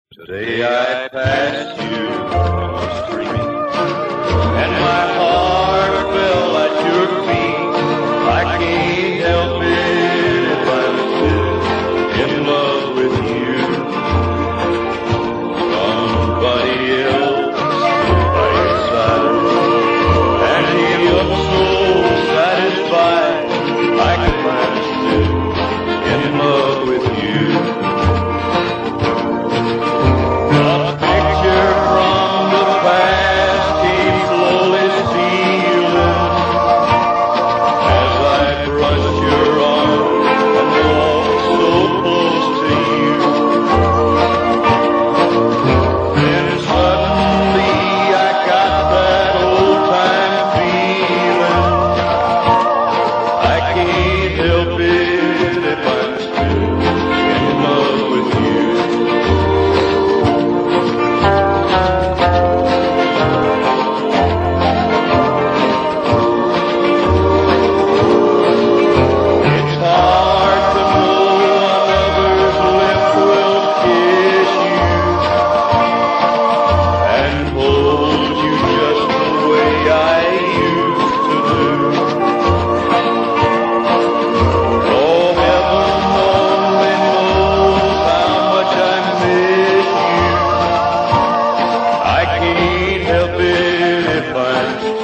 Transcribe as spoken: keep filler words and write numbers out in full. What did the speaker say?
Today I passed you on the street, and my heart fell at your feet. I can't help it if I'm still in love with you. Somebody else by your side, and he looks so satisfied. I can I'm still in love with you. Help it if I'm